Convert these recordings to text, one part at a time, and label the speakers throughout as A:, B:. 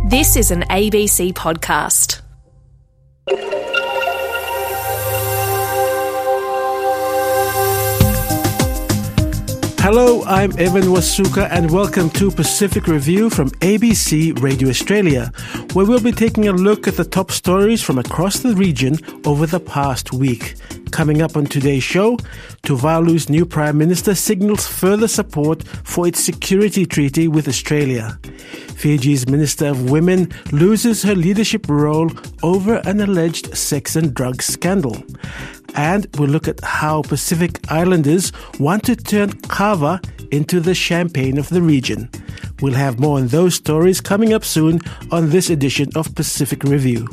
A: This is an ABC podcast.
B: Hello, I'm Evan Wasuka and welcome to Pacific Review from ABC Radio Australia, where we'll be taking a look at the top stories from across the region over the past week. Coming up on today's show, Tuvalu's new Prime Minister signals further support for its security treaty with Australia. Fiji's Minister of Women loses her leadership role over an alleged sex and drugs scandal. And we'll look at how Pacific Islanders want to turn kava into the champagne of the region. We'll have more on those stories coming up soon on this edition of Pacific Review.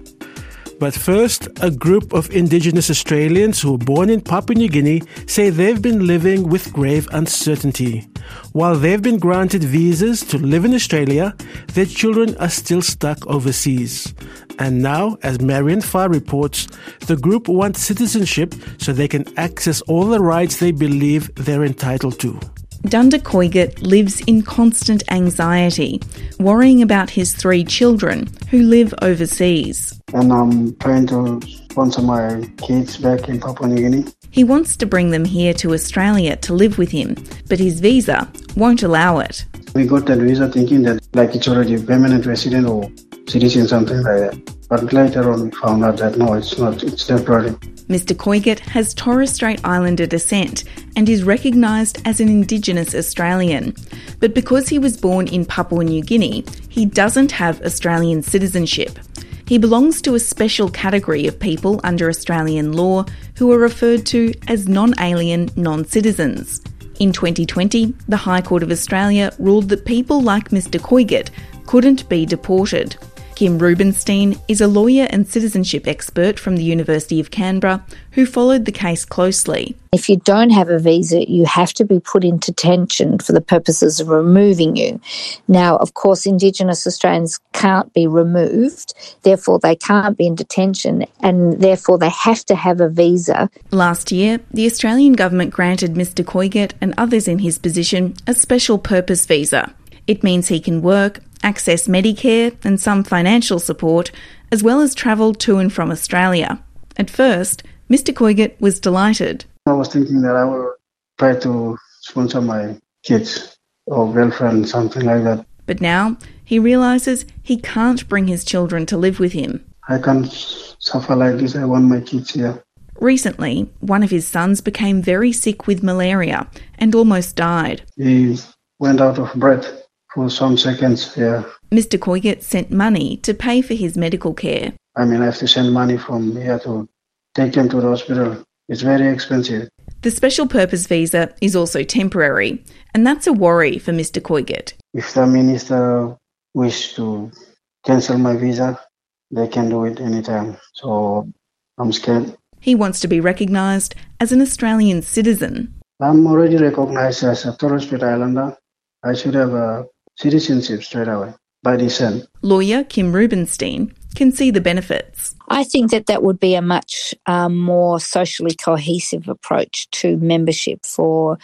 B: But first, a group of Indigenous Australians who were born in Papua New Guinea say they've been living with grave uncertainty. While they've been granted visas to live in Australia, their children are still stuck overseas. And now, as Marian Farr reports, the group wants citizenship so they can access all the rights they believe they're entitled to.
C: Dunda Koigat lives in constant anxiety, worrying about his 3 children who live overseas.
D: And I'm trying to sponsor my kids back in Papua New Guinea.
C: He wants to bring them here to Australia to live with him, but his visa won't allow it.
D: We got that visa thinking that it's already a permanent resident or citizen, something like that. But later on we found out that no, it's not, it's temporary.
C: Mr Koigat has Torres Strait Islander descent and is recognised as an Indigenous Australian. But because he was born in Papua New Guinea, he doesn't have Australian citizenship. He belongs to a special category of people under Australian law who are referred to as non-alien non-citizens. In 2020, the High Court of Australia ruled that people like Mr Koigat couldn't be deported. Kim Rubenstein is a lawyer and citizenship expert from the University of Canberra who followed the case closely.
E: If you don't have a visa, you have to be put into detention for the purposes of removing you. Now, of course, Indigenous Australians can't be removed, therefore they can't be in detention, and therefore they have to have a visa.
C: Last year, the Australian government granted Mr Koigat and others in his position a special purpose visa. It means he can work, access Medicare and some financial support, as well as travel to and from Australia. At first, Mr Koigat was delighted.
D: I was thinking that I will try to sponsor my kids or girlfriend, something like that.
C: But now he realises he can't bring his children to live with him.
D: I can't suffer like this. I want my kids here.
C: Recently, one of his sons became very sick with malaria and almost died.
D: He went out of breath for some seconds, yeah.
C: Mr Koigat sent money to pay for his medical care.
D: I have to send money from here to take him to the hospital. It's very expensive.
C: The special purpose visa is also temporary, and that's a worry for Mr Koigat.
D: If the minister wishes to cancel my visa, they can do it anytime. So I'm scared.
C: He wants to be recognised as an Australian citizen.
D: I'm already recognised as a Torres Strait Islander. I should have a citizenship straight away by descent.
C: Lawyer Kim Rubenstein can see the benefits.
E: I think that would be a much more socially cohesive approach to membership for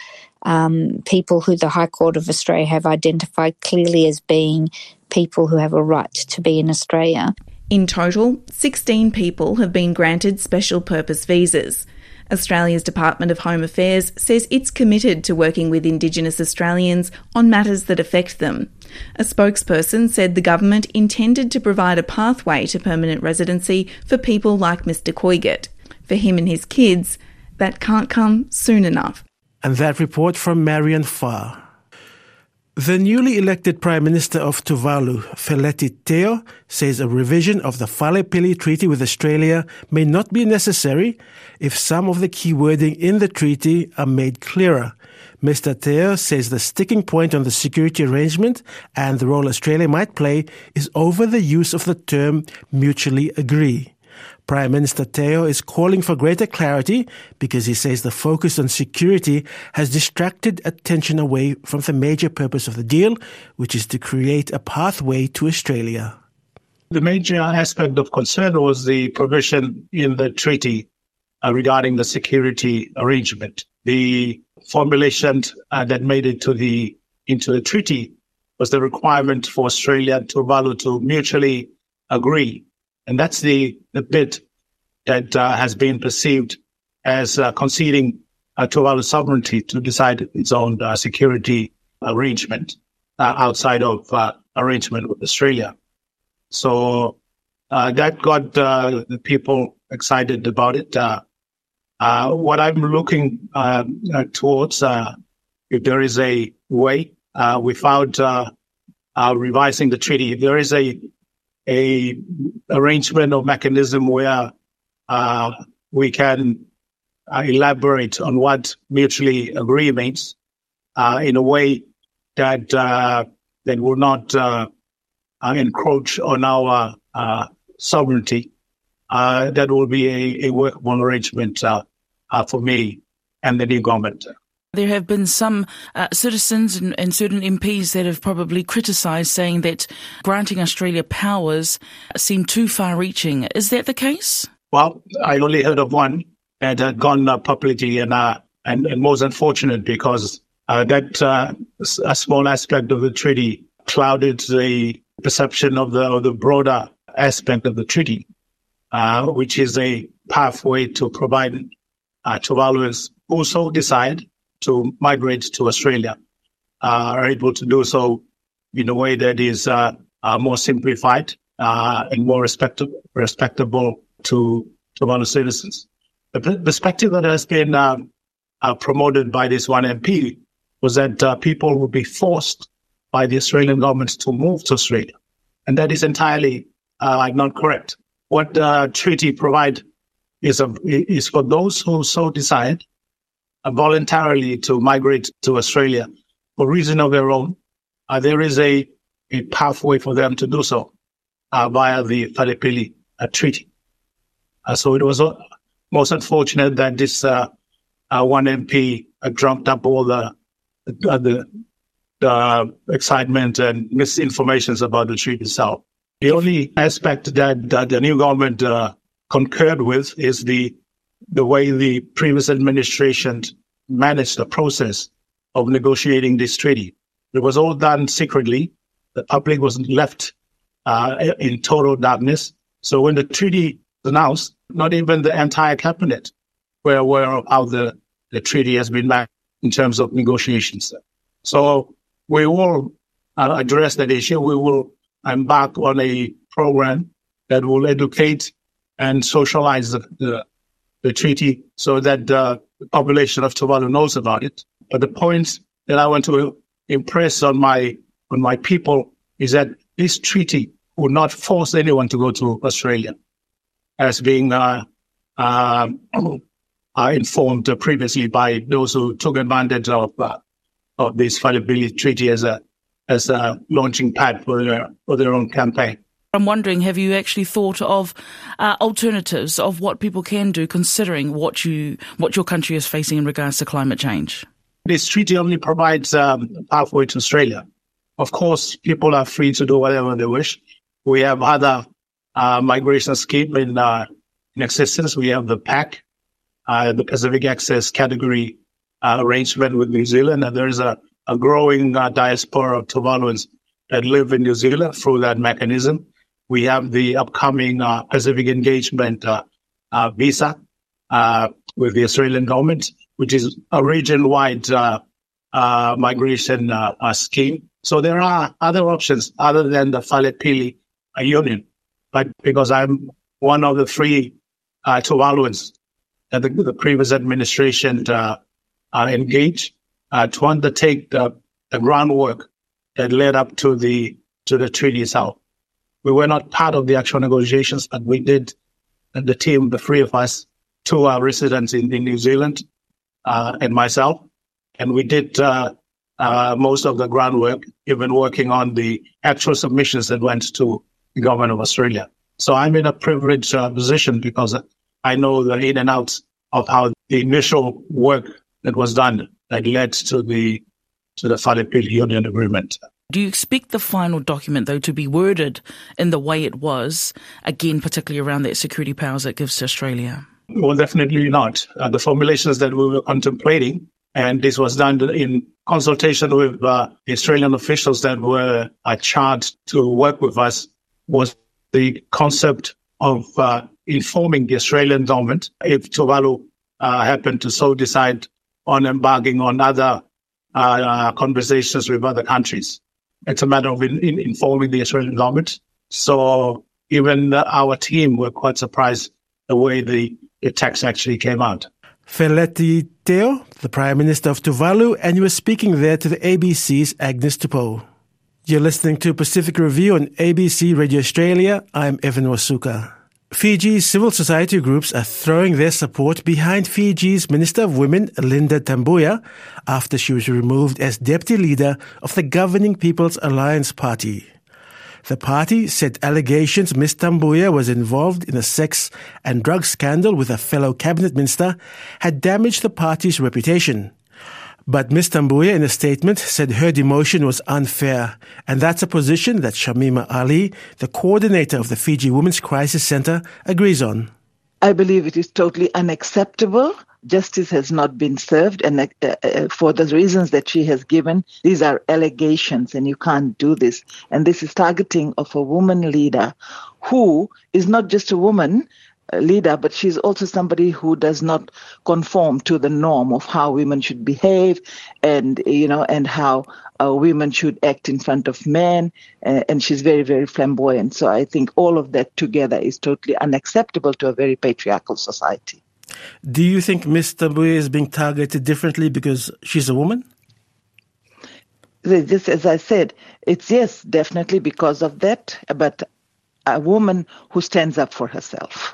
E: people who the High Court of Australia have identified clearly as being people who have a right to be in Australia.
C: In total, 16 people have been granted special purpose visas. Australia's Department of Home Affairs says it's committed to working with Indigenous Australians on matters that affect them. A spokesperson said the government intended to provide a pathway to permanent residency for people like Mr Koigat. For him and his kids, that can't come soon enough.
B: And that report from Marian Farr. The newly elected Prime Minister of Tuvalu, Feleti Teo, says a revision of the Falepili Treaty with Australia may not be necessary if some of the key wording in the treaty are made clearer. Mr. Teo says the sticking point on the security arrangement and the role Australia might play is over the use of the term mutually agree. Prime Minister Teo is calling for greater clarity because he says the focus on security has distracted attention away from the major purpose of the deal, which is to create a pathway to Australia.
F: The major aspect of concern was the provision in the treaty regarding the security arrangement. The formulation that made it into the treaty was the requirement for Australia and Tuvalu to mutually agree. And that's the bit that has been perceived as conceding Tuvalu sovereignty to decide its own security arrangement outside of arrangement with Australia. So that got the people excited about it. What I'm looking towards, if there is a way, without revising the treaty, if there is a arrangement or mechanism where we can elaborate on what mutually agree means in a way that will not encroach on our sovereignty, that will be a workable arrangement for me and the new government.
G: There have been some citizens and certain MPs that have probably criticised, saying that granting Australia powers seem too far-reaching. Is that the case?
F: Well, I only heard of one that had gone publicly, and most unfortunate because that a small aspect of the treaty clouded the perception of the broader aspect of the treaty, which is a pathway to provide Tuvaluans who so decide to migrate to Australia are able to do so in a way that is more simplified and more respectable to Tuvalu citizens. The perspective that has been promoted by this one MP was that people would be forced by the Australian government to move to Australia. And that is entirely not correct. What the treaty provides is for those who so decide voluntarily to migrate to Australia for reason of their own. There is a pathway for them to do so via the Whalepili Treaty. So it was most unfortunate that this one MP trumped up all the excitement and misinformations about the treaty itself. The only aspect that the new government concurred with is the way the previous administration managed the process of negotiating this treaty. It was all done secretly. The public was left in total darkness. So when the treaty was announced, not even the entire cabinet were aware of how the treaty has been managed in terms of negotiations. So we will address that issue. We will embark on a program that will educate and socialize the treaty so that the population of Tuvalu knows about it. But the point that I want to impress on my people is that this treaty will not force anyone to go to Australia, as being informed previously by those who took advantage of this Whalepili Treaty as a launching pad for their own campaign.
G: I'm wondering, have you actually thought of alternatives of what people can do, considering what your country is facing in regards to climate change?
F: This treaty only provides a pathway to Australia. Of course, people are free to do whatever they wish. We have other migration schemes in existence. We have the PAC, the Pacific Access Category arrangement with New Zealand, and there is a growing diaspora of Tuvaluans that live in New Zealand through that mechanism. We have the upcoming Pacific Engagement visa with the Australian government, which is a region-wide migration scheme. So there are other options other than the Whalepili Union. But because I'm one of the three Tuvaluans that the previous administration engaged to undertake the groundwork that led up to the treaty itself. We were not part of the actual negotiations, but we did, and the team, the three of us, two are residents in New Zealand, and myself, and we did most of the groundwork, even working on the actual submissions that went to the government of Australia. So I'm in a privileged position because I know the in and outs of how the initial work that was done that led to the Whalepili Union Agreement.
G: Do you expect the final document, though, to be worded in the way it was, again, particularly around that security powers it gives to Australia?
F: Well, definitely not. The formulations that we were contemplating And this was done in consultation with the Australian officials that were charged to work with us, was the concept of informing the Australian government if Tuvalu happened to so decide on embarking on other conversations with other countries. It's a matter of informing the Australian government. So even our team were quite surprised the way the text actually came out.
B: Feleti Teo, the Prime Minister of Tuvalu, and you were speaking there to the ABC's Agnes Tupou. You're listening to Pacific Review on ABC Radio Australia. I'm Evan Wasuka. Fiji's civil society groups are throwing their support behind Fiji's Minister of Women, Linda Tambuya, after she was removed as deputy leader of the governing People's Alliance Party. The party said allegations Ms. Tambuya was involved in a sex and drug scandal with a fellow cabinet minister had damaged the party's reputation. But Ms. Tambuya, in a statement, said her demotion was unfair, and that's a position that Shamima Ali, the coordinator of the Fiji Women's Crisis Centre, agrees on.
H: I believe it is totally unacceptable. Justice has not been served, and for the reasons that she has given, these are allegations, and you can't do this. And this is targeting of a woman leader who is not just a woman leader, but she's also somebody who does not conform to the norm of how women should behave, and and how women should act in front of men. And she's very, very flamboyant. So I think all of that together is totally unacceptable to a very patriarchal society.
B: Do you think Ms. Tambuya is being targeted differently because she's a woman?
H: Just as I said, it's yes, definitely because of that, but a woman who stands up for herself.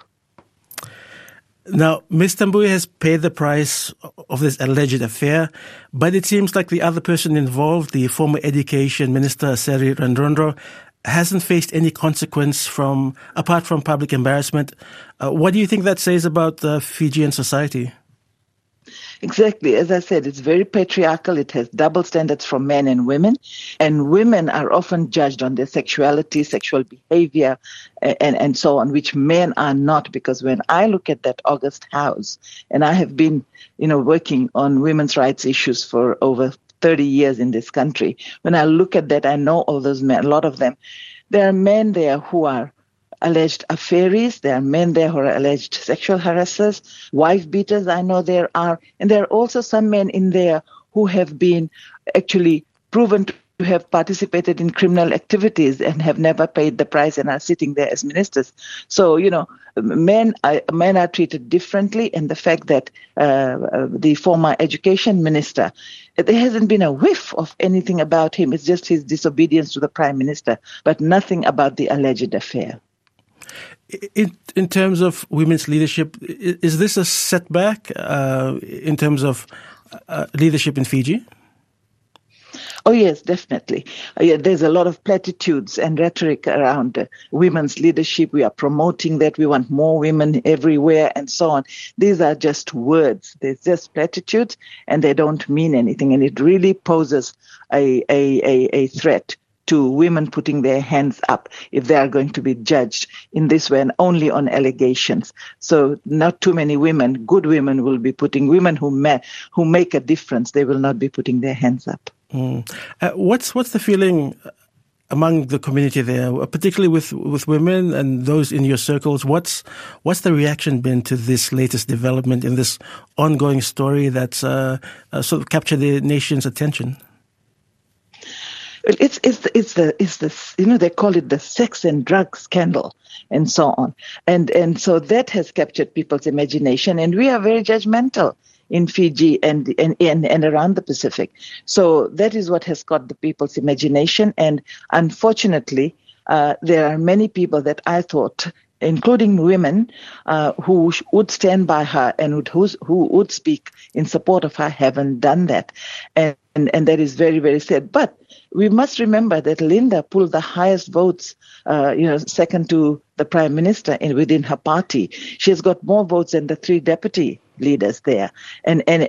B: Now, Ms. Tambuya has paid the price of this alleged affair, but it seems like the other person involved, the former Education Minister, Seri Randrondro, hasn't faced any consequence apart from public embarrassment. What do you think that says about Fijian society?
H: Exactly. As I said, it's very patriarchal. It has double standards for men and women are often judged on their sexuality, sexual behavior, and so on, which men are not. Because when I look at that August House, and I have been, working on women's rights issues for over 30 years in this country. When I look at that, I know all those men, a lot of them. There are men there who are alleged affairees. There are men there who are alleged sexual harassers, wife beaters, I know there are. And there are also some men in there who have been actually proven to have participated in criminal activities and have never paid the price and are sitting there as ministers. So, men are treated differently. And the fact that the former education minister, there hasn't been a whiff of anything about him. It's just his disobedience to the prime minister, but nothing about the alleged affair.
B: In terms of women's leadership, is this a setback in terms of leadership in Fiji?
H: Oh, yes, definitely. There's a lot of platitudes and rhetoric around women's leadership. We are promoting that. We want more women everywhere and so on. These are just words. They're just platitudes and they don't mean anything. And it really poses a threat to women putting their hands up if they are going to be judged in this way and only on allegations. So not too many women, good women, will be putting, women who make a difference, they will not be putting their hands up.
B: What's the feeling among the community there, particularly with women and those in your circles? What's the reaction been to this latest development in this ongoing story that's sort of captured the nation's attention?
H: It's the they call it the sex and drug scandal and so on, and so that has captured people's imagination, and we are very judgmental in Fiji and around the Pacific. So that is what has caught the people's imagination, and unfortunately, there are many people that I thought, including women, who would stand by her and who would speak in support of her, haven't done that, and that is very, very sad. But we must remember that Linda pulled the highest votes, second to the Prime Minister within her party. She has got more votes than the 3 deputy leaders there, and any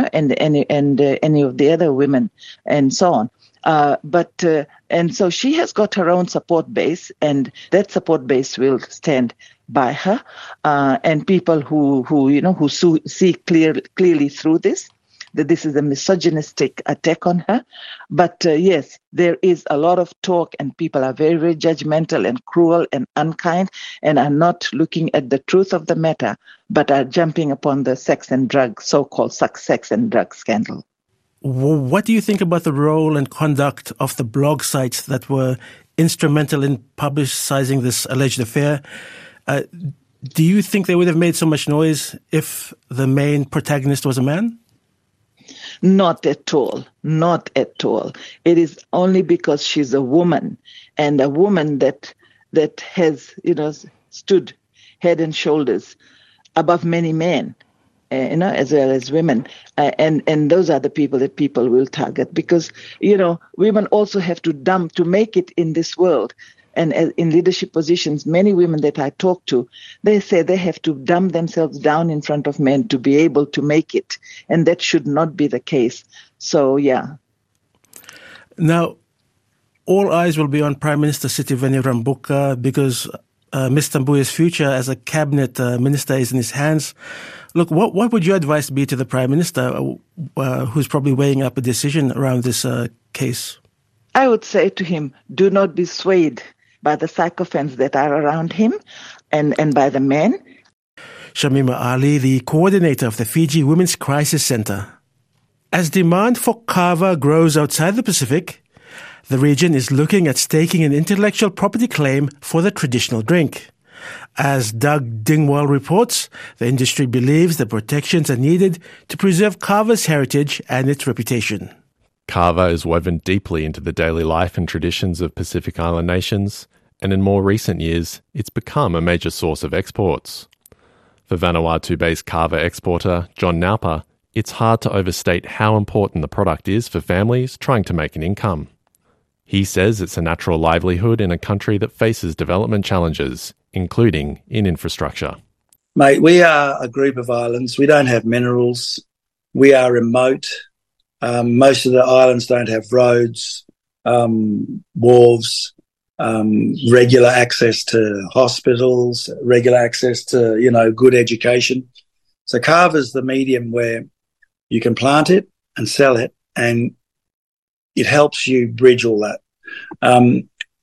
H: of the other women, and so on. And so she has got her own support base, and that support base will stand by her, and people who see clearly through this. that this is a misogynistic attack on her. But yes, there is a lot of talk, and people are very, very judgmental and cruel and unkind, and are not looking at the truth of the matter, but are jumping upon the sex and drug, so-called sex and drug scandal.
B: What do you think about the role and conduct of the blog sites that were instrumental in publicizing this alleged affair? Do you think they would have made so much noise if the main protagonist was a man?
H: Not at all. Not at all. It is only because she's a woman, and a woman that has, stood head and shoulders above many men, as well as women. And those are the people that people will target, because, women also have to make it in this world. And in leadership positions, many women that I talk to, they say they have to dumb themselves down in front of men to be able to make it. And that should not be the case. So, yeah.
B: Now, all eyes will be on Prime Minister Sitiveni Rabuka because Ms. Tambuya's future as a cabinet minister is in his hands. Look, what would your advice be to the Prime Minister who's probably weighing up a decision around this case?
H: I would say to him, do not be swayed by the sycophants that are around him and by the men.
B: Shamima Ali, the coordinator of the Fiji Women's Crisis Center. As demand for kava grows outside the Pacific, the region is looking at staking an intellectual property claim for the traditional drink. As Doug Dingwall reports, the industry believes the protections are needed to preserve kava's heritage and its reputation.
I: Kava is woven deeply into the daily life and traditions of Pacific Island nations, and in more recent years, it's become a major source of exports. For Vanuatu-based kava exporter John Naupa, it's hard to overstate how important the product is for families trying to make an income. He says it's a natural livelihood in a country that faces development challenges, including in infrastructure.
J: Mate, we are a group of islands. We don't have minerals. We are remote. Most of the islands don't have roads, wharves, regular access to hospitals, regular access to, good education. So kava is the medium where you can plant it and sell it, and it helps you bridge all that. When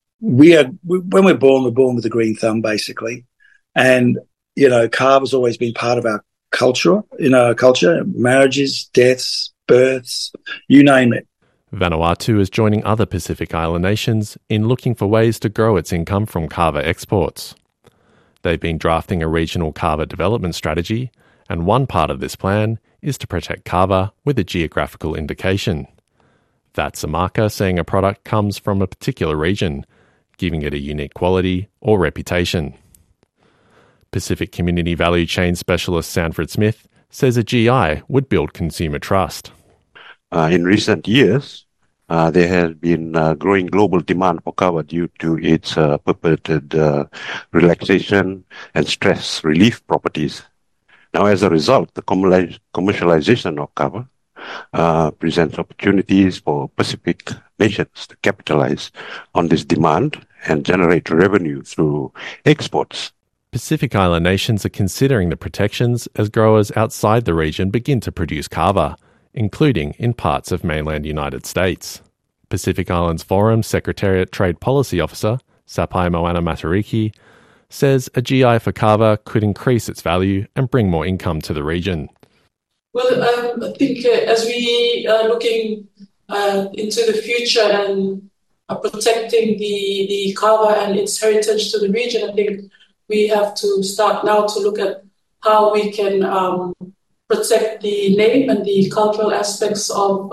J: we're born with a green thumb, basically. And, kava's always been part of our culture, marriages, deaths, births, you name it.
I: Vanuatu is joining other Pacific Island nations in looking for ways to grow its income from kava exports. They've been drafting a regional kava development strategy, and one part of this plan is to protect kava with a geographical indication. That's a marker saying a product comes from a particular region, giving it a unique quality or reputation. Pacific Community Value Chain Specialist Sanford Smith says a GI would build consumer trust.
K: In recent years, there has been growing global demand for kava due to its purported relaxation and stress relief properties. Now, as a result, the commercialization of kava presents opportunities for Pacific nations to capitalize on this demand and generate revenue through exports.
I: Pacific Island nations are considering the protections as growers outside the region begin to produce kava, including in parts of mainland United States. Pacific Islands Forum Secretariat Trade Policy Officer Sapai Moana Matariki says a GI for kava could increase its value and bring more income to the region.
L: Well, I think as we are looking into the future and protecting the kava and its heritage to the region, I think we have to start now to look at how we can protect the name and the cultural aspects of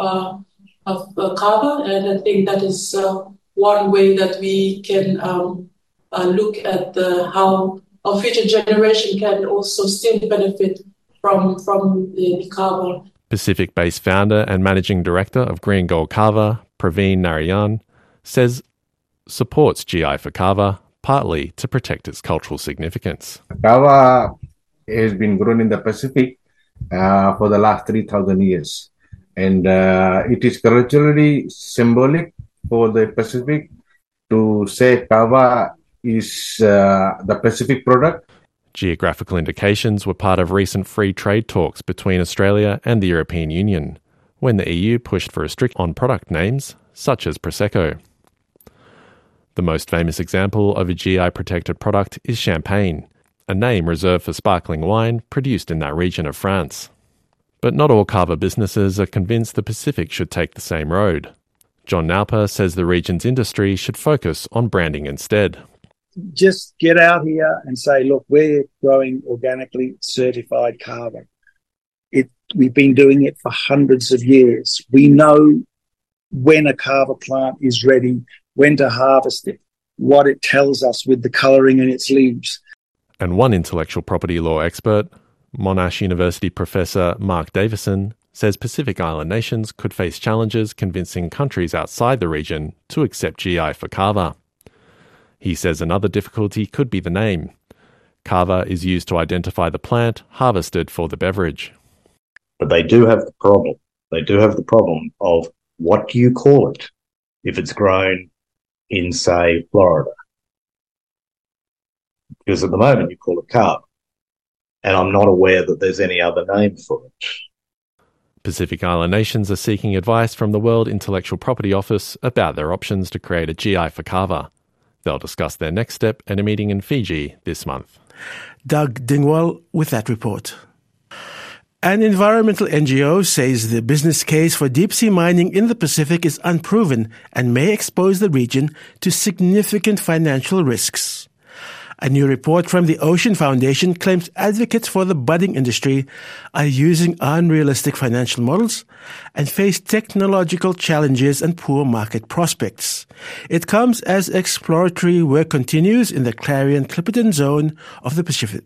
L: kava, and I think that is one way that we can look at how our future generation can also still benefit from the kava.
I: Pacific-based founder and managing director of Green Gold Kava, Praveen Narayan, says supports GI for kava partly to protect its cultural significance.
M: Kava has been grown in the Pacific for the last 3,000 years. And it is culturally symbolic for the Pacific to say kava is the Pacific product.
I: Geographical indications were part of recent free trade talks between Australia and the European Union, when the EU pushed for a strict on product names, such as Prosecco. The most famous example of a GI-protected product is champagne, a name reserved for sparkling wine produced in that region of France. But not all kava businesses are convinced the Pacific should take the same road. John Nauper says the region's industry should focus on branding instead.
J: Just get out here and say, look, we're growing organically certified kava. We've been doing it for hundreds of years. We know when a kava plant is ready, when to harvest it, what it tells us with the colouring in its leaves.
I: And one intellectual property law expert, Monash University professor Mark Davison, says Pacific Island nations could face challenges convincing countries outside the region to accept GI for kava. He says another difficulty could be the name. Kava is used to identify the plant harvested for the beverage.
N: But they do have the problem. They do have the problem of what do you call it if it's grown in, say, Florida? Because at the moment you call it kava. And I'm not aware that there's any other name for it.
I: Pacific Island nations are seeking advice from the World Intellectual Property Office about their options to create a GI for kava. They'll discuss their next step at a meeting in Fiji this month.
B: Doug Dingwall with that report. An environmental NGO says the business case for deep-sea mining in the Pacific is unproven and may expose the region to significant financial risks. A new report from the Ocean Foundation claims advocates for the budding industry are using unrealistic financial models and face technological challenges and poor market prospects. It comes as exploratory work continues in the Clarion-Clipperton zone of the Pacific.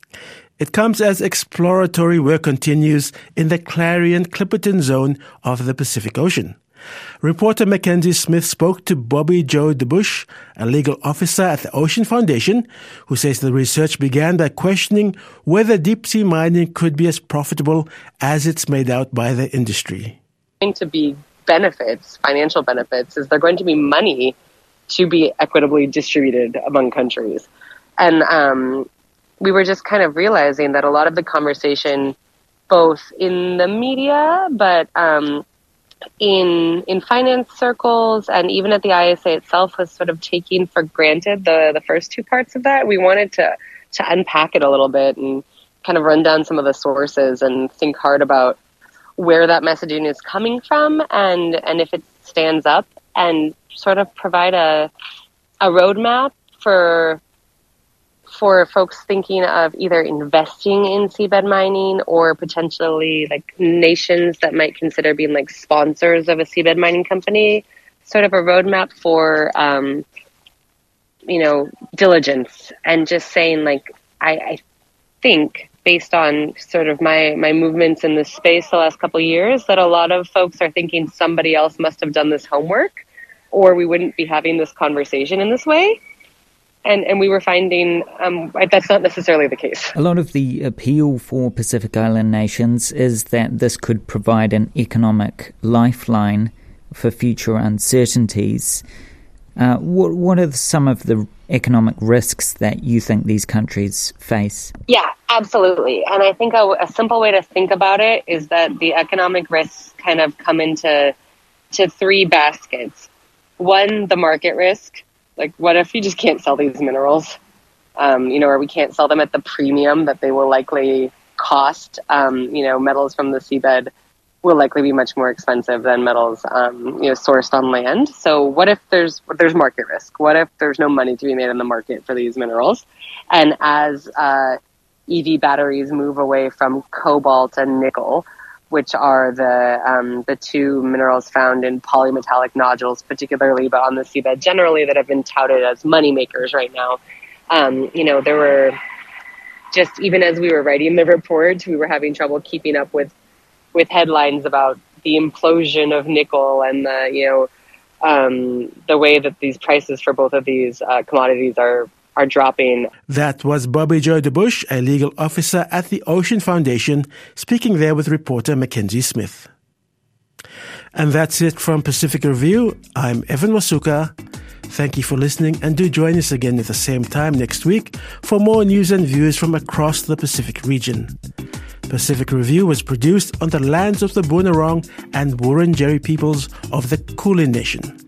B: Ocean. Reporter Mackenzie Smith spoke to Bobby Joe DeBush, a legal officer at the Ocean Foundation, who says the research began by questioning whether deep-sea mining could be as profitable as it's made out by the industry.
O: Going to be benefits, financial benefits, is there going to be money to be equitably distributed among countries? And we were just kind of realizing that a lot of the conversation, both in the media, but in finance circles and even at the ISA itself, was sort of taking for granted the first two parts of that. We wanted to unpack it a little bit and kind of run down some of the sources and think hard about where that messaging is coming from and if it stands up, and sort of provide a roadmap for folks thinking of either investing in seabed mining or potentially like nations that might consider being like sponsors of a seabed mining company, sort of a roadmap for, diligence, and just saying like, I think based on sort of my movements in this space the last couple of years, that a lot of folks are thinking somebody else must have done this homework or we wouldn't be having this conversation in this way. And we were finding that's not necessarily the case.
P: A lot of the appeal for Pacific Island nations is that this could provide an economic lifeline for future uncertainties. What are some of the economic risks that you think these countries face?
O: Yeah, absolutely. And I think a simple way to think about it is that the economic risks kind of come into three baskets. One, the market risk. Like, what if you just can't sell these minerals, or we can't sell them at the premium that they will likely cost? Metals from the seabed will likely be much more expensive than metals, sourced on land. So what if there's market risk? What if there's no money to be made in the market for these minerals? And as EV batteries move away from cobalt and nickel, which are the two minerals found in polymetallic nodules, particularly, but on the seabed generally, that have been touted as money makers right now. There were just, even as we were writing the report, we were having trouble keeping up with headlines about the implosion of nickel and the way that these prices for both of these commodities are dropping.
B: That was Bobby Joe DeBush, a legal officer at the Ocean Foundation, speaking there with reporter Mackenzie Smith. And that's it from Pacific Review. I'm Evan Wasuka. Thank you for listening, and do join us again at the same time next week for more news and views from across the Pacific region. Pacific Review was produced on the lands of the Boonwurrung and Wurundjeri peoples of the Kulin Nation.